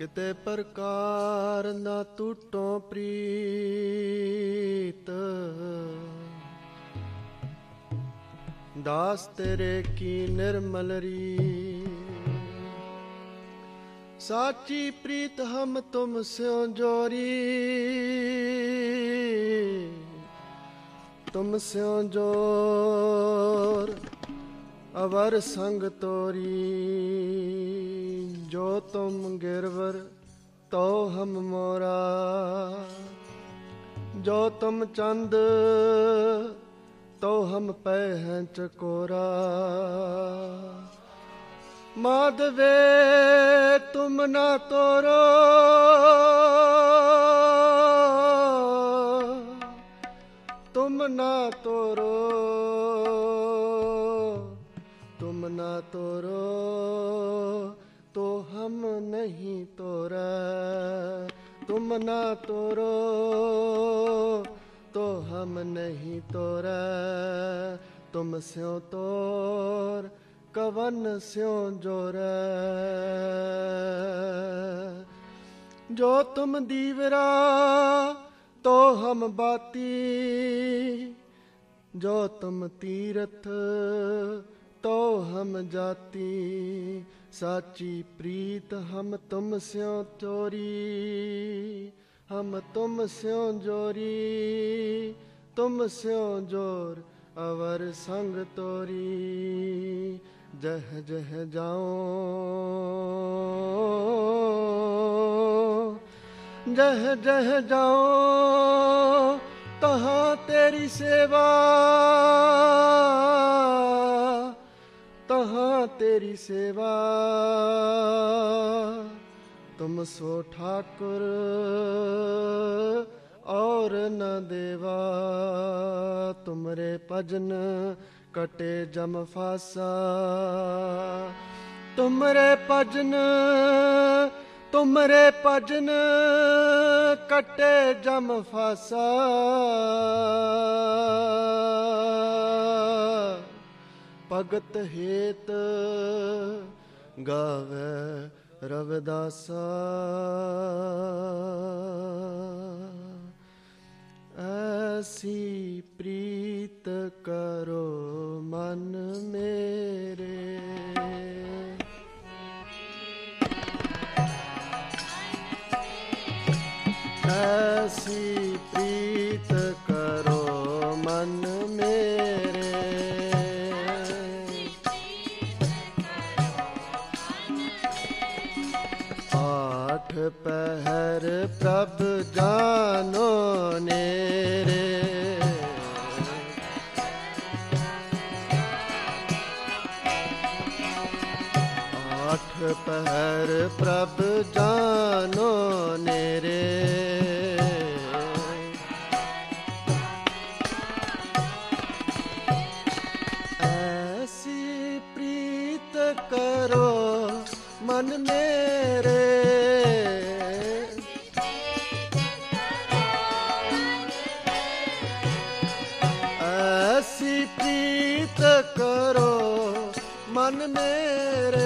किते प्रकार ना टूटो प्रीत, दास तेरे की निर्मल री। साची प्रीत हम तुम स्यों जोरी, तुम स्यों जोर अवर संग तोरी। जो तुम गिरवर तो हम मोरा, जो तुम चंद तो हम पै हैं चकोरा। माधवे तुम ना तोरो, तुम ना तोरो, तुम ना तोरो तो हम नहीं तोरा। तुम ना तोरो तो हम नहीं तोरा। तुम स्यों तोर कवन स्यों जोरै। जो तुम दीवरा तो हम बाती, जो तुम तीरथ तो हम जाती। साची प्रीत हम तुम स्यों चोरी, हम तुम स्यों जोरी। तुम स्यों जोर अवर संग तोरी। जह जह जाओ, जह जह जाओ तहाँ तेरी सेवा, तहाँ तेरी सेवा। तुम सो ठाकुर और न देवा। तुमरे भजन कटे जम फासा, तुमरे भजन, तुमरे भजन कटे जम फासा। भगत हेत गावे रविदासा। ऐसी प्रीत करो मन मेरे, ऐसी प्रीत करो मन मेरे। आठ पहर प्रभ जानो नेरे, आठ पहर प्रभ जानो नेरे। ऐसी प्रीत करो मन मेरे, ऐसी प्रीत करो मन मेरे।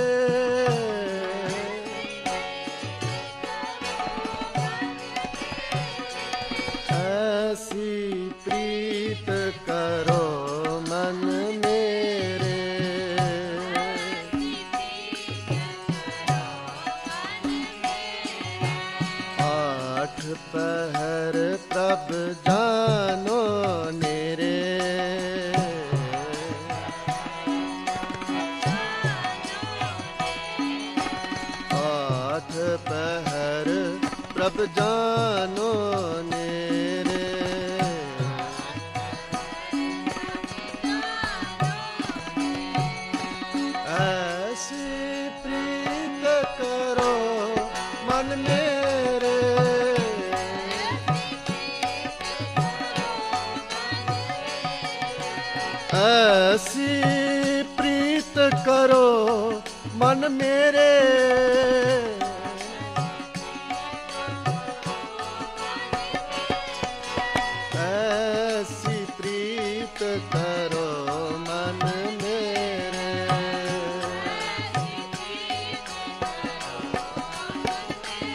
ऐसी प्रीत करो मन मेरे। आठ पहर प्रभ जानो नेरे, आठ पहर प्रभ जानो नेरे। ऐसी प्रीत करो मन मेरे, ऐसी प्रीत करो मन मेरे। ऐसी प्रीत करो मन मेरे।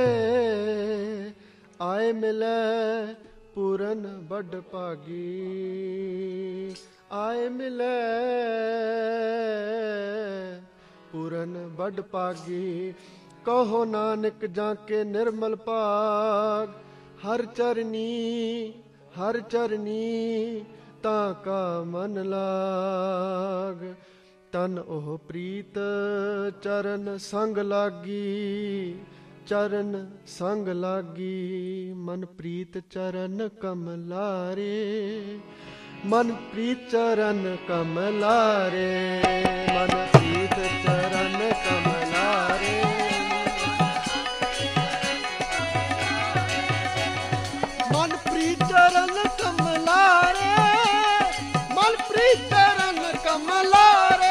ਆਏ ਮਿਲੈ ਪੂਰਨ ਵੱਡ ਭਾਗੀ, ਆਏ ਮਿਲੈ ਪੂਰਨ ਵੱਡ ਭਾਗੀ। ਕਹੋ ਨਾਨਕ ਜਾਂ ਕੇ ਨਿਰਮਲ ਭਾਗ, ਹਰ ਚਰਨੀ ਹਰ ਚਰਨੀ ਤਾਂ ਕਾ ਮਨ ਲਾਗ। ਤਨ ਉਹ ਪ੍ਰੀਤ ਚਰਨ ਸੰਗ ਲਾਗੀ, ਚਰਨ ਸੰਗ ਲਾਗੀ। ਮਨ ਪ੍ਰੀਤ ਚਰਨ ਕਮਲਾਰੇ, ਮਨ ਪ੍ਰੀਤ ਚਰਨ ਕਮਲਾਰੇ, ਮਨ ਪ੍ਰੀਤ ਚਰਨ ਕਮਲਾਰੇ। ਮਨ ਪ੍ਰੀਤ ਚਰਨ ਕਮਲਾਰੇ, ਮਨ ਪ੍ਰੀਤ ਚਰਨ ਕਮਲਾਰੇ।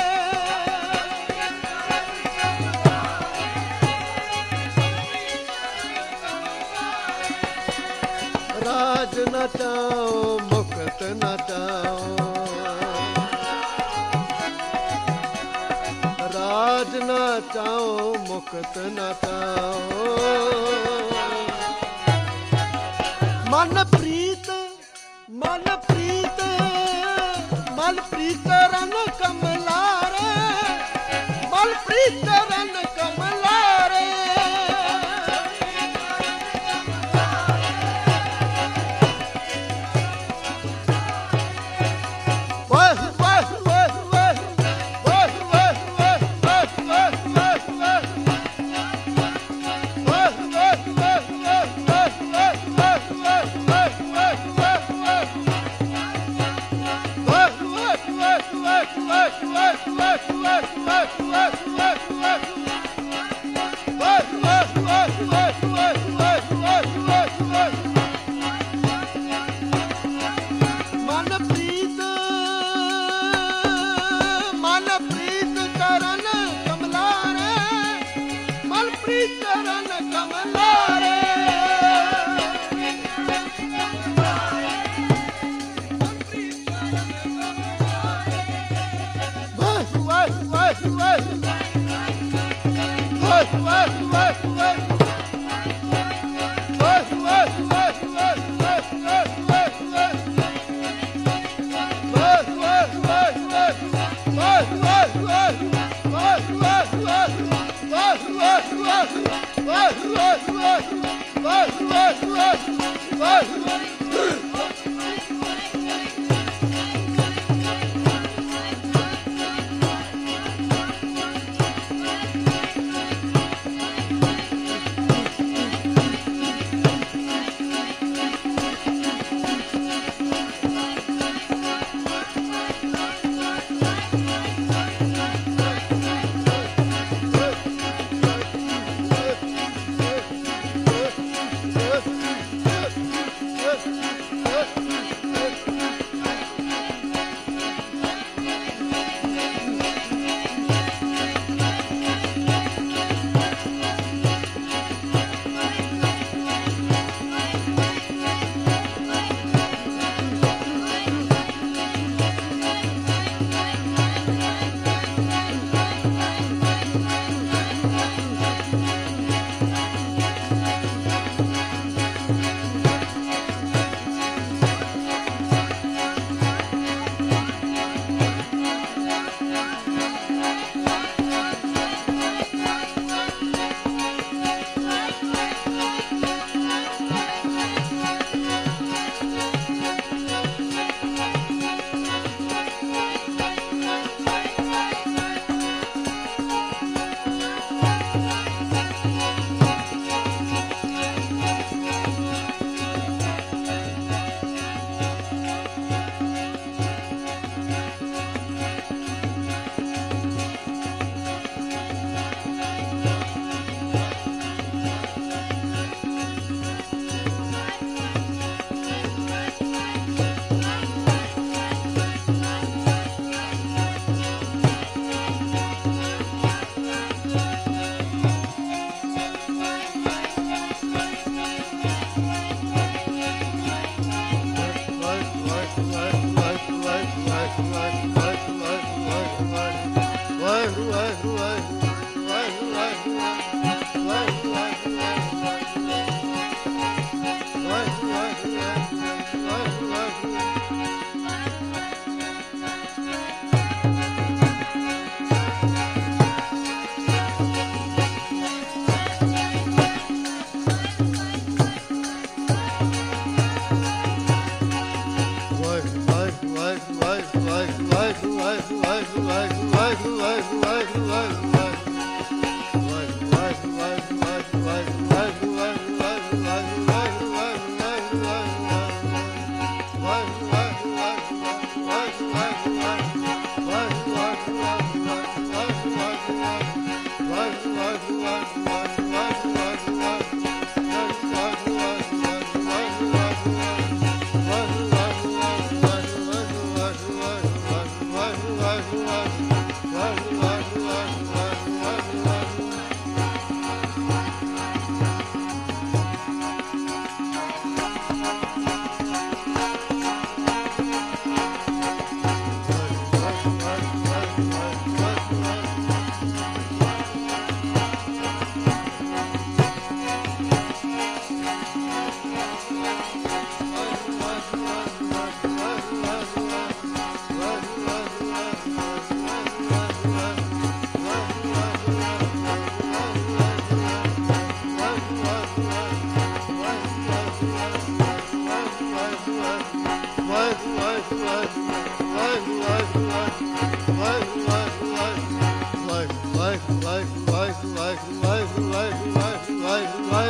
ਰਾਜ ਨਾ ਚਾਓ ਮੁਕਤ ਨਾ ਚਾਓ, ਰਾਜ ਨਾ ਚਾਓ ਮੁਕਤ ਨਾ ਚਾਓ। ਮਨ ਪ੍ਰੀਤ ਮਨ ਪ੍ਰੀਤ ਮਨ ਪ੍ਰੀਤ ਰਨ ਕਮਲਾਰੇ, ਮਨ ਪ੍ਰੀਤ ਰਨ ਕਮਲਾਰੇ।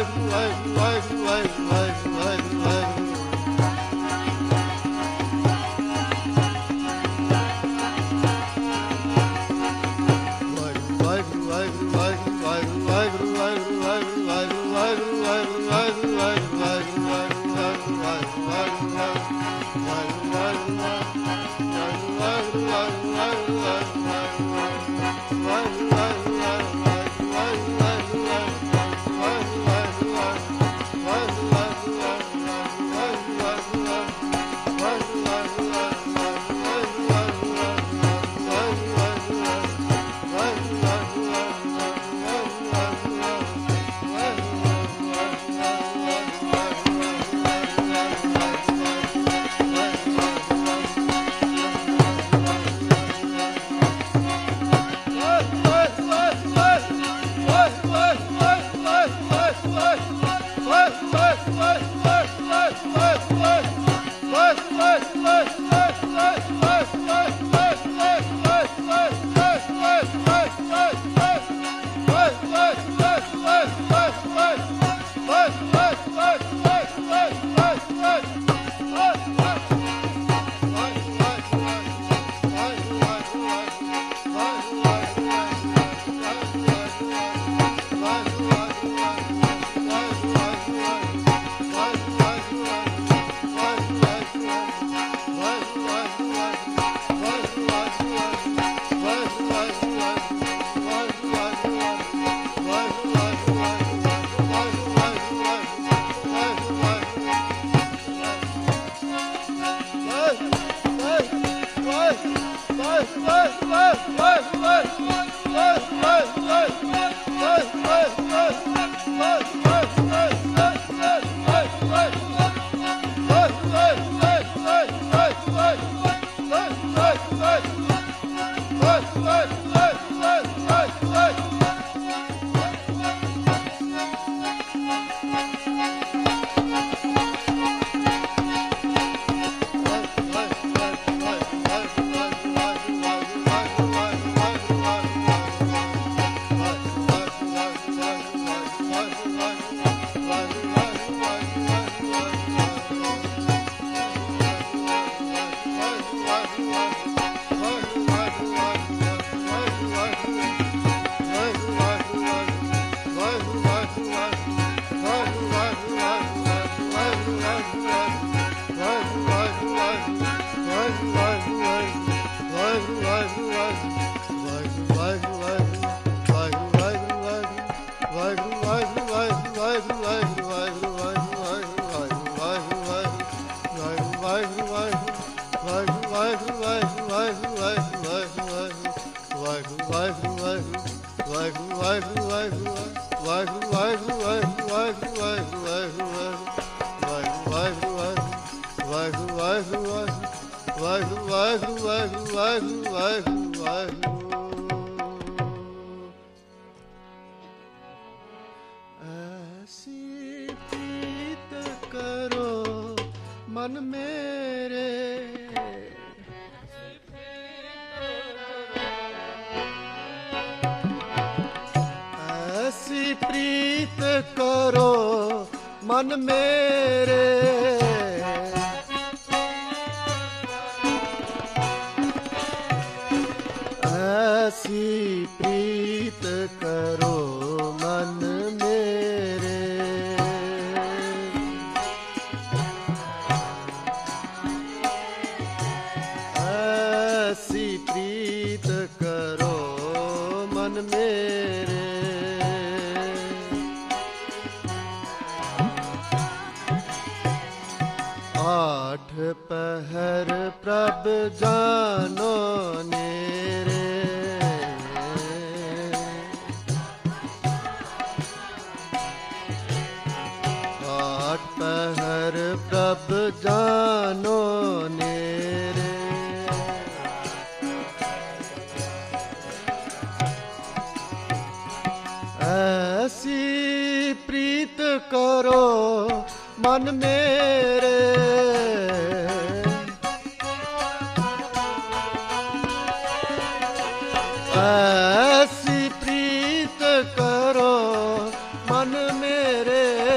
ऐसी प्रीत करो मन मेरे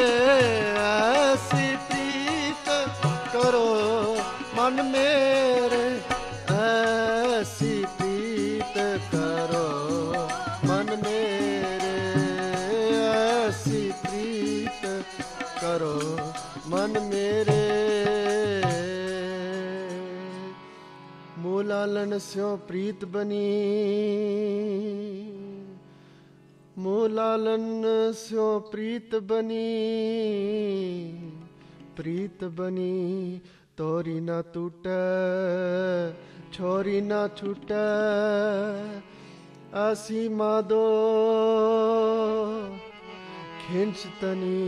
करो मन मेरे। मूलालन स्यों प्रीत बनी, मूलालन स्यों प्रीत बनी, प्रीत बनी तोरी ना टूटे छोरी ना छूटे। आसी मादो खिंच तनी,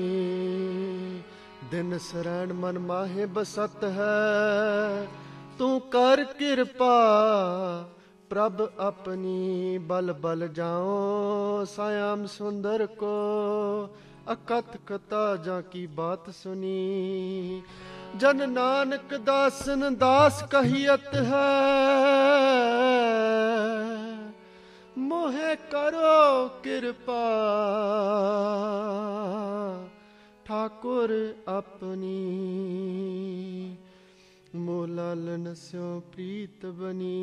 दिन शरण मन माहे बसत है। तू कर कृपा प्रभ अपनी, बल बल जाओ सायाम सुंदर को। अकथ कथा जा की बात सुनी, जन नानक दासन दास कहियत है। मोहे करो कृपा ठाकुर अपनी। मूलालन स्यों प्रीत बनी।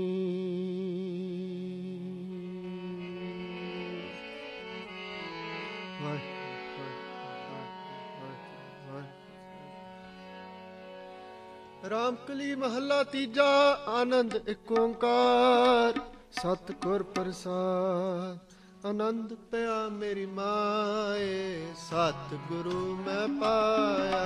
रामकली महला तीजा। आनंद एक ओंकार सतगुर प्रसाद। आनंद पिया मेरी माए, सतगुरु मैं पाया।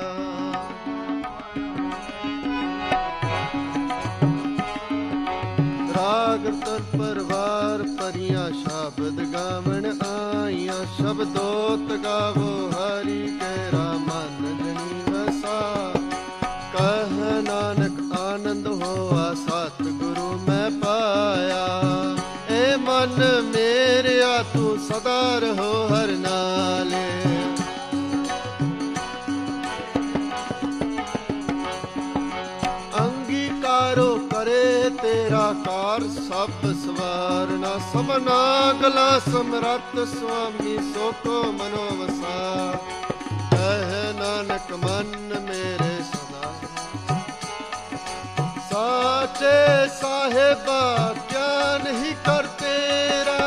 राग तर परवार परियां शब्द गावण आइयां। शब्दोत गावो हरि केरा मन जनी वसा। कह नानक आनंद होआ सतगुरु मैं पाया। ए मन मेरेया तू सदा रहो हर नाले। अंगीकारो करे तेरा कार सब सवारना। सबना गला समरथ स्वामी सो को मनो वसा। कह नानक मन मेरे सदा साचे साहेबा क्या नहीं कर तेरा।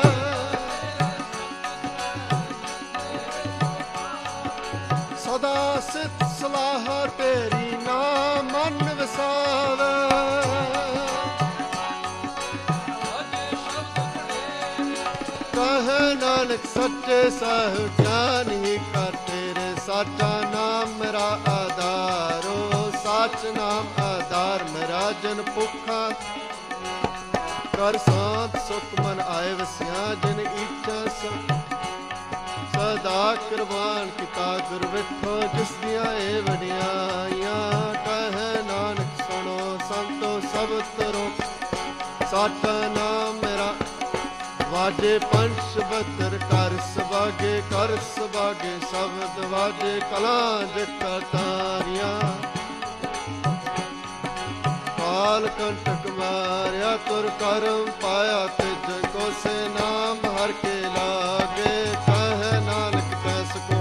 सदा सित सलाह तेरी ना मन वसावे। कह नानक सच्चे साह ज्ञान ही कर तेरे। साचा नाम मेरा आधारो, साच नाम आधार मेरा। जन भुखा कर शांत सुख मन आए वसिया। जिन इच्छा सदा कुर्बान किता गुर विठो। जिस दिया ए वडियाइयां। कह नानक सुनो संतो सब तरो। साचा नाम मेरा वाजे पंच बतर। कर सबागे कर सबागे शब्द वाजे। कला जटा तारियां काल कंटक मारिया। तुर करम पाया तिज को से नाम हर के लागे। कह नानक कैस को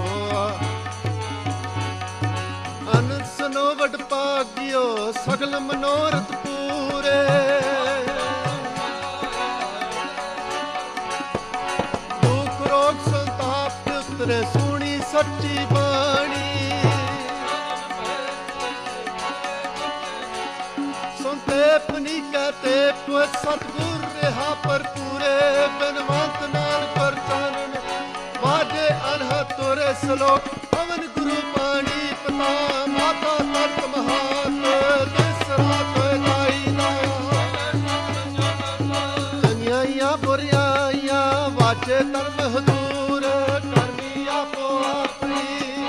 अनंत सनो वड पागियो। सगल मनोरथ पूरे। दुख रोग संताप उतरे सुनी सच्ची बाणी। सुनते पनी कहते पुत सतगुर रहा पर पूरे। बिनवंत नान पर चानन वाजे अनहत तोरे सलोक। पवन गुरु पानी पिता माता तट महात। तिसरा तो दाई दुनियाइया बुरियाइया वाजे धर्म हजूर। करनी आपो अपनी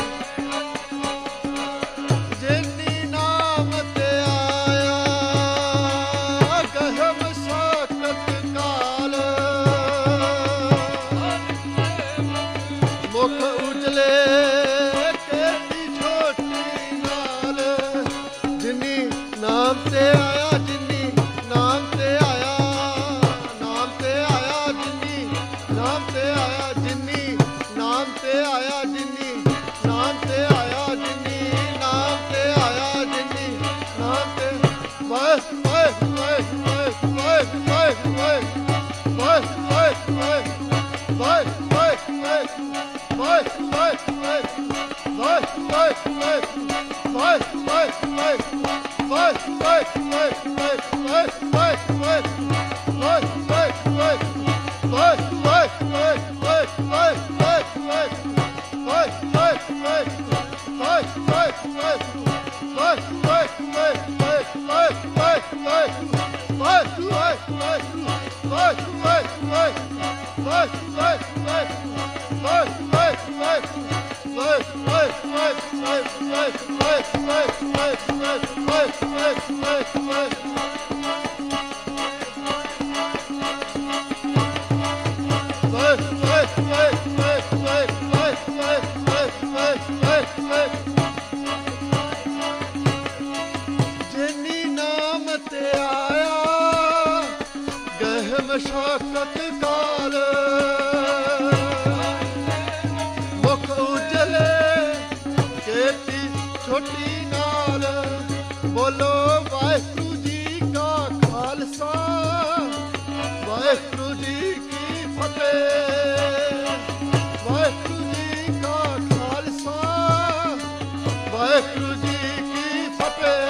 जिनी नाम ते आया। गहम साकत काल मुख उजले ਜਿਨੀ ਨਾਮ ਤੇ ਆਇਆ ਗਹਿ ਮਸ਼ਾਕਤ ਕਾਲ ਮੁਖ ਉਜਲੇ ਕੇਤੀ ਛੋਟੀ ਨਾਲ ਬੋਲੋ ਵਾਹਿਗੁਰੂ ਜੀ ਕਾ ਖਾਲਸਾ ਵਾਹਿਗੁਰੂ ਜੀ ਕੀ ਫਤਿਹ ਵਾਹਿਗੁਰੂ ਜੀ ਕਾ ਖਾਲਸਾ ਵਾਹਿਗੁਰੂ ਜੀ ਕੀ ਫਤਿਹ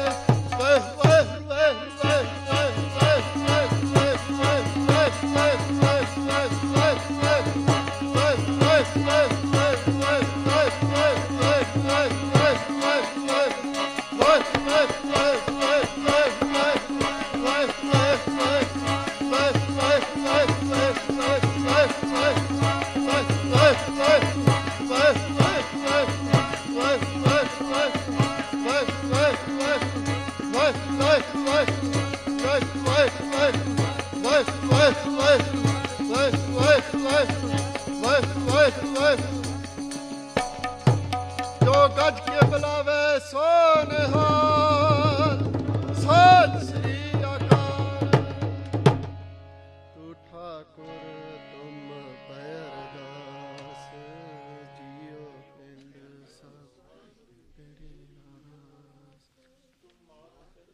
ਜੋ ਗੱਜ ਕੇ ਬੁਲਾਵੇ ਸੋ ਨਿਹਾਲ ਸਤਿ ਸ੍ਰੀ ਅਕਾਲ ਤੂੰ ਠਾਕੁਰ ਤੁਮ ਭੈ